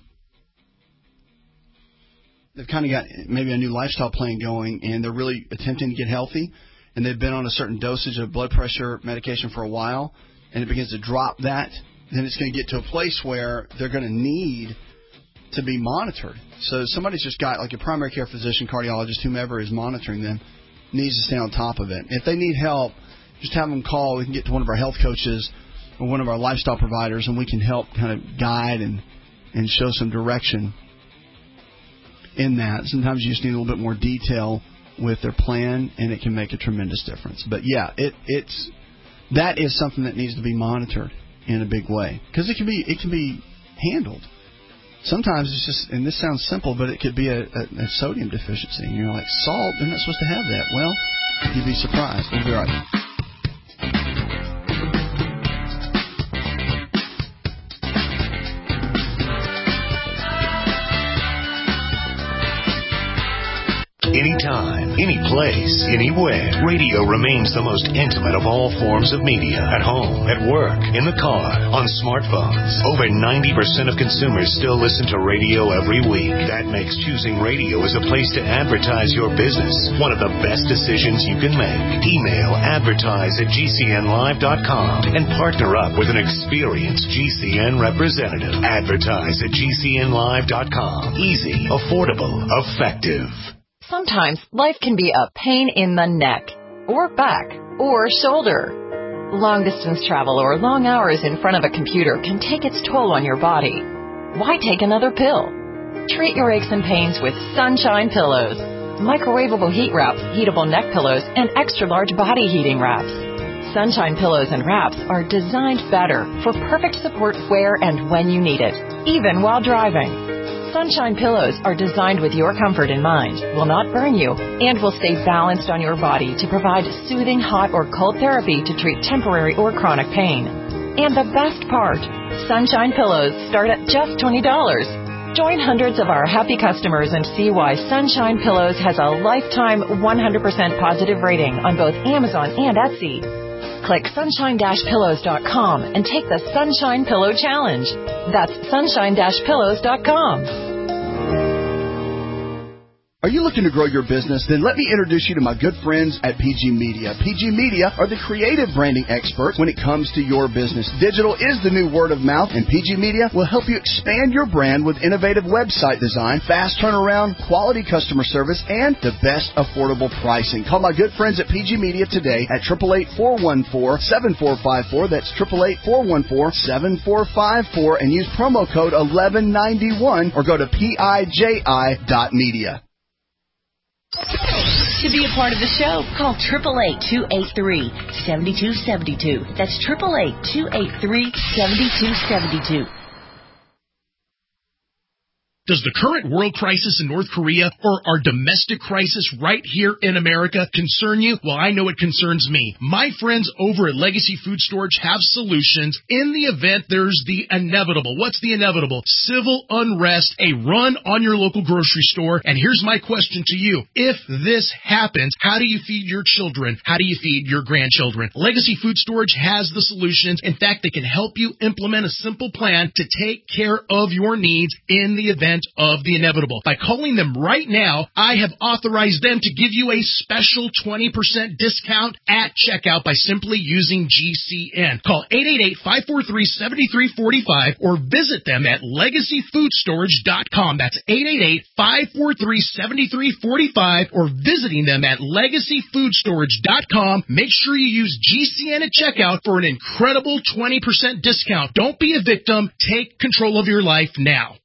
they've kind of got maybe a new lifestyle plan going and they're really attempting to get healthy and they've been on a certain dosage of blood pressure medication for a while and it begins to drop that, then it's going to get to a place where they're going to need to be monitored. So somebody's just got, like a primary care physician, cardiologist, whomever is monitoring them, needs to stay on top of it. If they need help, just have them call. We can get to one of our health coaches or one of our lifestyle providers, and we can help kind of guide and, and show some direction in that. Sometimes you just need a little bit more detail with their plan, and it can make a tremendous difference. But, yeah, it, it's that is something that needs to be monitored in a big way, because it can be it can be handled. Sometimes it's just, and this sounds simple, but it could be a, a, a sodium deficiency. And you're like, salt? They're not supposed to have that. Well, you'd be surprised. We'll be right back. Anytime, any place, anywhere. Radio remains the most intimate of all forms of media. At home, at work, in the car, on smartphones. Over ninety percent of consumers still listen to radio every week. That makes choosing radio as a place to advertise your business one of the best decisions you can make. Email advertise at G C N live dot com and partner up with an experienced G C N representative. Advertise at G C N live dot com. Easy, affordable, effective. Sometimes life can be a pain in the neck, or back, or shoulder. Long-distance travel or long hours in front of a computer can take its toll on your body. Why take another pill? Treat your aches and pains with Sunshine Pillows. Microwavable heat wraps, heatable neck pillows, and extra-large body heating wraps. Sunshine Pillows and wraps are designed better for perfect support where and when you need it, even while driving. Sunshine Pillows are designed with your comfort in mind, will not burn you, and will stay balanced on your body to provide soothing hot or cold therapy to treat temporary or chronic pain. And the best part, Sunshine Pillows start at just twenty dollars. Join hundreds of our happy customers and see why Sunshine Pillows has a lifetime one hundred percent positive rating on both Amazon and Etsy. Click sunshine dash pillows dot com and take the Sunshine Pillow Challenge. That's sunshine dash pillows dot com. Are you looking to grow your business? Then let me introduce you to my good friends at P G Media. P G Media are the creative branding experts when it comes to your business. Digital is the new word of mouth, and P G Media will help you expand your brand with innovative website design, fast turnaround, quality customer service, and the best affordable pricing. Call my good friends at P G Media today at eight eight eight, four one four, seven four five four. That's eight eight eight, four one four, seven four five four, and use promo code eleven ninety-one or go to P I J I dot media. To be a part of the show, call eight eight eight, two eight three, seven two seven two. That's eight eight eight, two eight three, seven two seven two. Does the current world crisis in North Korea or our domestic crisis right here in America concern you? Well, I know it concerns me. My friends over at Legacy Food Storage have solutions in the event there's the inevitable. What's the inevitable? Civil unrest, a run on your local grocery store. And here's my question to you. If this happens, how do you feed your children? How do you feed your grandchildren? Legacy Food Storage has the solutions. In fact, they can help you implement a simple plan to take care of your needs in the event of the inevitable. By calling them right now, I have authorized them to give you a special twenty percent discount at checkout by simply using G C N. Call eight eight eight, five four three, seven three four five or visit them at legacy food storage dot com. That's eight eight eight, five four three, seven three four five or visiting them at legacy food storage dot com. Make sure you use G C N at checkout for an incredible twenty percent discount. Don't be a victim. Take control of your life now.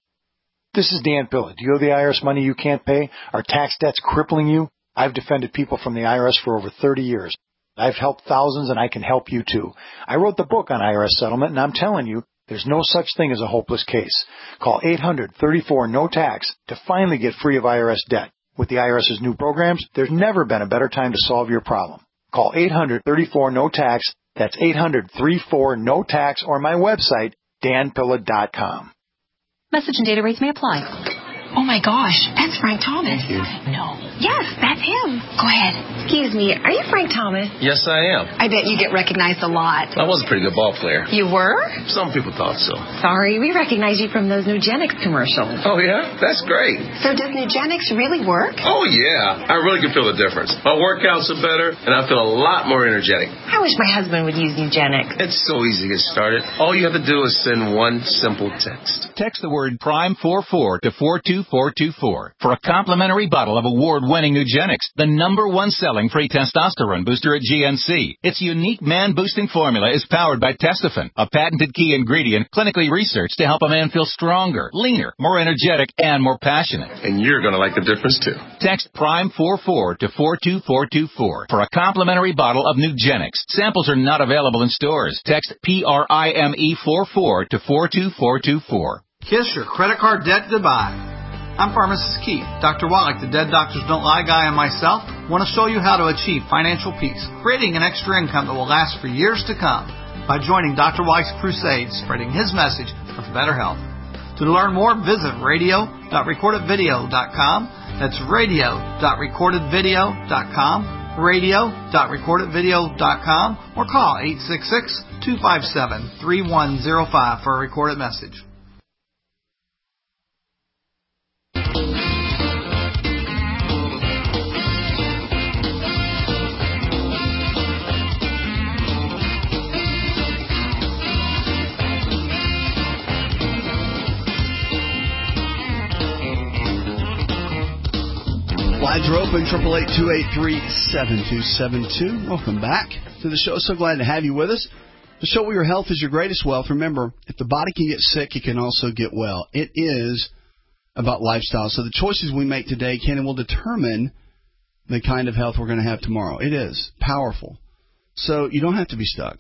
This is Dan Pilla. Do you owe the I R S money you can't pay? Are tax debts crippling you? I've defended people from the I R S for over thirty years. I've helped thousands, and I can help you too. I wrote the book on I R S settlement, and I'm telling you, there's no such thing as a hopeless case. Call eight hundred, thirty-four, no tax to finally get free of I R S debt. With the IRS's new programs, there's never been a better time to solve your problem. Call eight hundred, thirty-four, no tax. That's eight hundred, thirty-four, no tax, or my website, dan pilla dot com. Message and data rates may apply. Oh, my gosh. That's Frank Thomas. Thank you. No. Yes, that's him. Go ahead. Excuse me. Are you Frank Thomas? Yes, I am. I bet you get recognized a lot. I was a pretty good ball player. You were? Some people thought so. Sorry, we recognize you from those Nugenics commercials. Oh, yeah? That's great. So does Nugenics really work? Oh, yeah. I really can feel the difference. My workouts are better, and I feel a lot more energetic. I wish my husband would use Nugenics. It's so easy to get started. All you have to do is send one simple text. Text the word Prime forty-four to four two four two four for a complimentary bottle of award-winning Nugenics, the number one selling free testosterone booster at G N C. Its unique man-boosting formula is powered by Testofen, a patented key ingredient clinically researched to help a man feel stronger, leaner, more energetic, and more passionate. And you're going to like the difference, too. Text Prime forty-four to four two four two four for a complimentary bottle of Nugenics. Samples are not available in stores. Text P R I M E forty-four to four two four two four. Kiss your credit card debt goodbye. I'm Pharmacist Keith. Doctor Wallach, the Dead Doctors Don't Lie guy, and myself want to show you how to achieve financial peace, creating an extra income that will last for years to come by joining Doctor Wallach's crusade, spreading his message of better health. To learn more, visit radio dot record it video dot com. That's radio dot recorded video dot com, radio dot recorded video dot com, or call eight six six, two five seven, three one zero five for a recorded message. Lines are open, eight eight eight, two eight three, seven two seven two. Welcome back to the show. So glad to have you with us. The show where your health is your greatest wealth. Remember, if the body can get sick, it can also get well. It is about lifestyle. So the choices we make today can and will determine the kind of health we're going to have tomorrow. It is powerful. So you don't have to be stuck.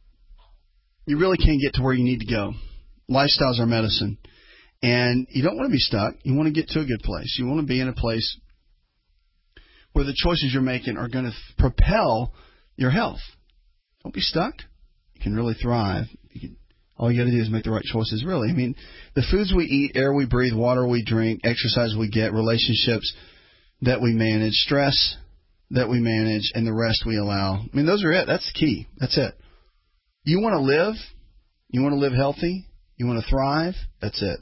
You really can get to where you need to go. Lifestyles are medicine. And you don't want to be stuck. You want to get to a good place. You want to be in a place where the choices you're making are going to f- propel your health. Don't be stuck. You can really thrive. You can, all you got to do is make the right choices, really. I mean, the foods we eat, air we breathe, water we drink, exercise we get, relationships that we manage, stress that we manage, and the rest we allow. I mean, those are it. That's the key. That's it. You want to live? You want to live healthy? You want to thrive? That's it.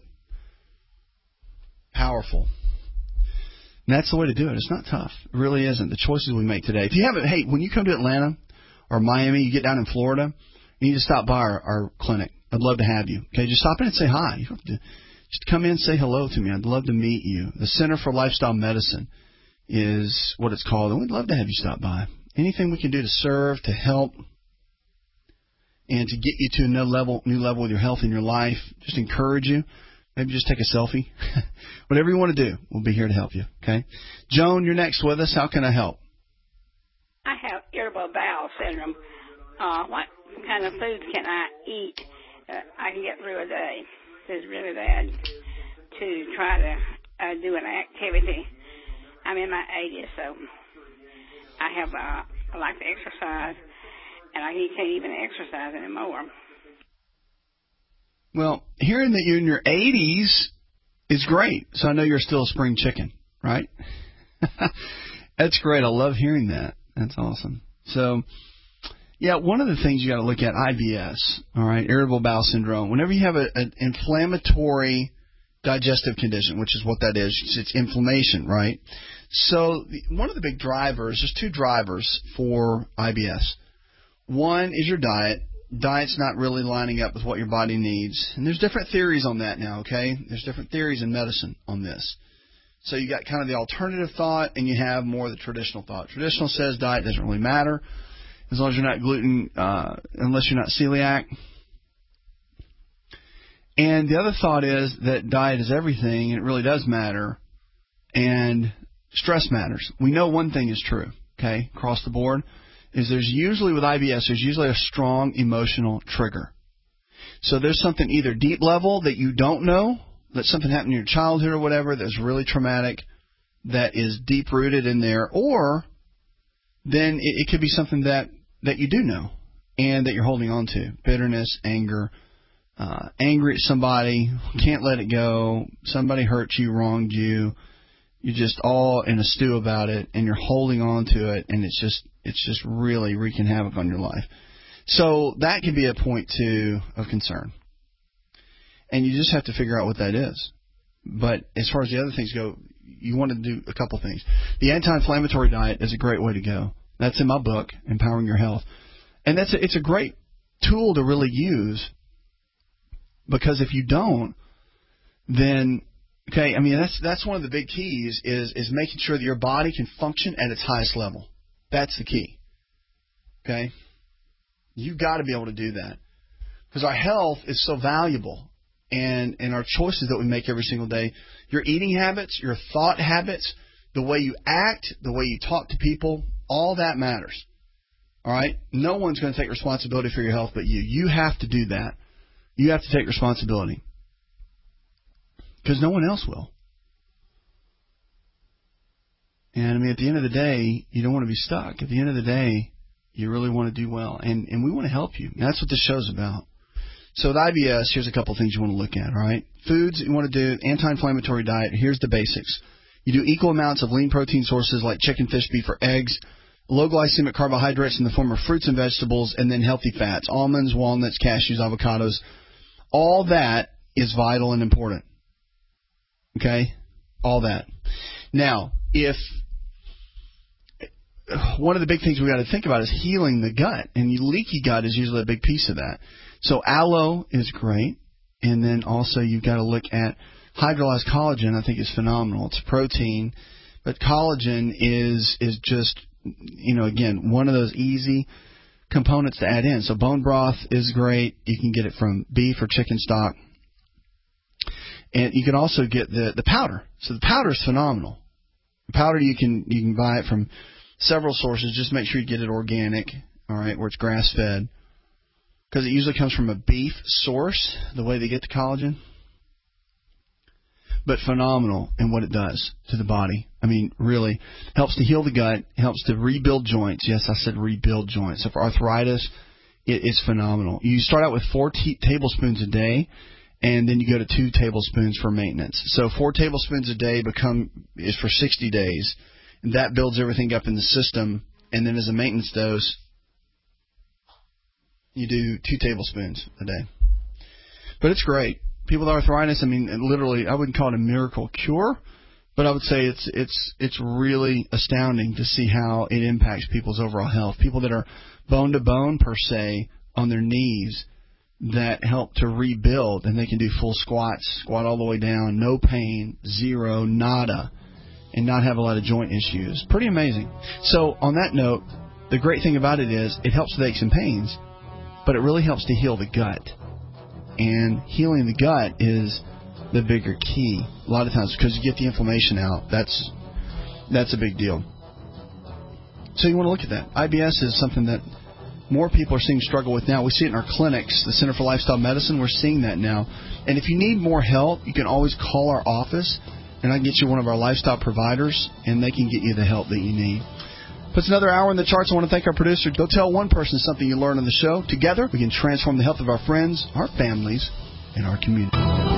Powerful. And that's the way to do it. It's not tough. It really isn't. The choices we make today. If you haven't, hey, when you come to Atlanta or Miami, you get down in Florida, you need to stop by our, our clinic. I'd love to have you. Okay, just stop in and say hi. You don't have to, just come in and say hello to me. I'd love to meet you. The Center for Lifestyle Medicine is what it's called, and we'd love to have you stop by. Anything we can do to serve, to help, and to get you to a new level, new level with your health and your life, just encourage you. Maybe just take a selfie. Whatever you want to do, we'll be here to help you, okay? Joan, you're next with us. How can I help? I have irritable bowel syndrome. Uh, what kind of foods can I eat uh, I can get through a day? It's really bad to try to uh, do an activity. I'm in my eighties, so I have uh, I like to exercise, and I can't even exercise anymore. Well, hearing that you're in your eighties is great. So I know you're still a spring chicken, right? That's great. I love hearing that. That's awesome. So, yeah, one of the things you got to look at, I B S, all right, irritable bowel syndrome. Whenever you have a, an inflammatory digestive condition, which is what that is, it's inflammation, right? So the, one of the big drivers, there's two drivers for I B S. One is your diet. Diet's not really lining up with what your body needs. And there's different theories on that now, okay? There's different theories in medicine on this. So you got kind of the alternative thought, and you have more of the traditional thought. Traditional says diet doesn't really matter as long as you're not gluten, uh, unless you're not celiac. And the other thought is that diet is everything, and it really does matter, and stress matters. We know one thing is true, okay, across the board, is there's usually, with I B S, there's usually a strong emotional trigger. So there's something either deep level that you don't know, that something happened in your childhood or whatever that's really traumatic, that is deep-rooted in there, or then it, it could be something that, that you do know and that you're holding on to. Bitterness, anger, uh, angry at somebody, can't let it go, somebody hurt you, wronged you, you're just all in a stew about it, and you're holding on to it, and it's just it's just really wreaking havoc on your life. So that can be a point, too, of concern. And you just have to figure out what that is. But as far as the other things go, you want to do a couple things. The anti-inflammatory diet is a great way to go. That's in my book, Empowering Your Health. And that's a, it's a great tool to really use, because if you don't, then... Okay, I mean, that's that's one of the big keys is, is making sure that your body can function at its highest level. That's the key. Okay? You've got to be able to do that. Because our health is so valuable, and, and our choices that we make every single day, your eating habits, your thought habits, the way you act, the way you talk to people, all that matters. All right? No one's going to take responsibility for your health but you. You have to do that. You have to take responsibility. Because no one else will. And, I mean, at the end of the day, you don't want to be stuck. At the end of the day, you really want to do well. And, and we want to help you. And that's what this show's about. So with I B S, here's a couple things you want to look at, all right? Foods you want to do, anti-inflammatory diet, here's the basics. You do equal amounts of lean protein sources like chicken, fish, beef, or eggs, low glycemic carbohydrates in the form of fruits and vegetables, and then healthy fats, almonds, walnuts, cashews, avocados. All that is vital and important. Okay? All that. Now, if one of the big things we got to think about is healing the gut, and leaky gut is usually a big piece of that. So aloe is great, and then also you've got to look at hydrolyzed collagen. I think is phenomenal. It's a protein, but collagen is is just, you know, again, one of those easy components to add in. So bone broth is great. You can get it from beef or chicken stock. And you can also get the, the powder. So the powder is phenomenal. The powder, you can you can buy it from several sources. Just make sure you get it organic, all right, where it's grass-fed. Because it usually comes from a beef source, the way they get the collagen. But phenomenal in what it does to the body. I mean, really helps to heal the gut, helps to rebuild joints. Yes, I said rebuild joints. So for arthritis, it, it's phenomenal. You start out with four t- tablespoons a day, and then you go to two tablespoons for maintenance. So four tablespoons a day become is for sixty days, and that builds everything up in the system. And then as a maintenance dose, you do two tablespoons a day. But it's great. People with arthritis, I mean, literally, I wouldn't call it a miracle cure, but I would say it's it's it's really astounding to see how it impacts people's overall health. People that are bone to bone, per se, on their knees, that help to rebuild, and they can do full squats, squat all the way down, no pain, zero, nada, and not have a lot of joint issues. Pretty amazing. So on that note, the great thing about it is it helps with aches and pains, but it really helps to heal the gut. And healing the gut is the bigger key a lot of times, because you get the inflammation out. That's that's a big deal. So you want to look at that. I B S is something that more people are seeing struggle with now. We see it in our clinics, the Center for Lifestyle Medicine. We're seeing that now. And if you need more help, you can always call our office, and I can get you one of our lifestyle providers, and they can get you the help that you need. Puts another hour in the charts. I want to thank our producer. Go tell one person something you learned on the show. Together, we can transform the health of our friends, our families, and our community.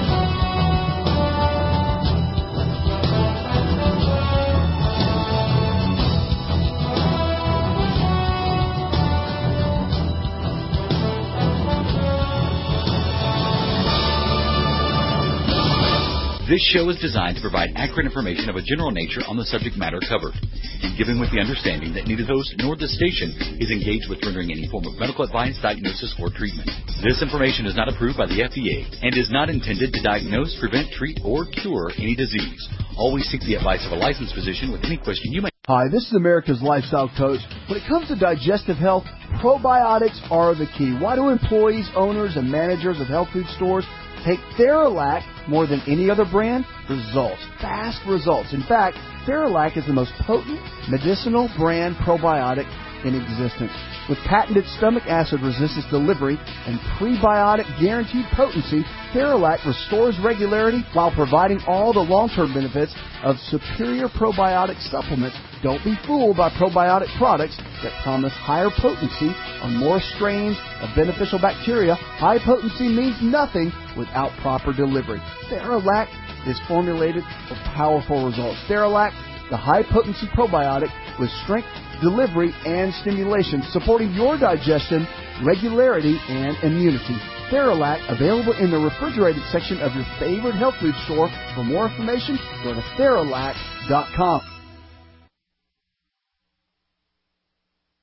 This show is designed to provide accurate information of a general nature on the subject matter covered, and given with the understanding that neither host nor the station is engaged with rendering any form of medical advice, diagnosis, or treatment. This information is not approved by the F D A and is not intended to diagnose, prevent, treat, or cure any disease. Always seek the advice of a licensed physician with any question you may. Hi, this is America's Lifestyle Coach. When it comes to digestive health, probiotics are the key. Why do employees, owners, and managers of health food stores take Theralac more than any other brand? Results. Fast results. In fact, Theralac is the most potent medicinal brand probiotic in existence. With patented stomach acid resistance delivery and prebiotic guaranteed potency, Theralac restores regularity while providing all the long-term benefits of superior probiotic supplements. Don't be fooled by probiotic products that promise higher potency on more strains of beneficial bacteria. High potency means nothing without proper delivery. Theralac is formulated for powerful results. Theralac, the high-potency probiotic with strength, delivery, and stimulation, supporting your digestion, regularity, and immunity. Theralac, available in the refrigerated section of your favorite health food store. For more information, go to Theralac dot com.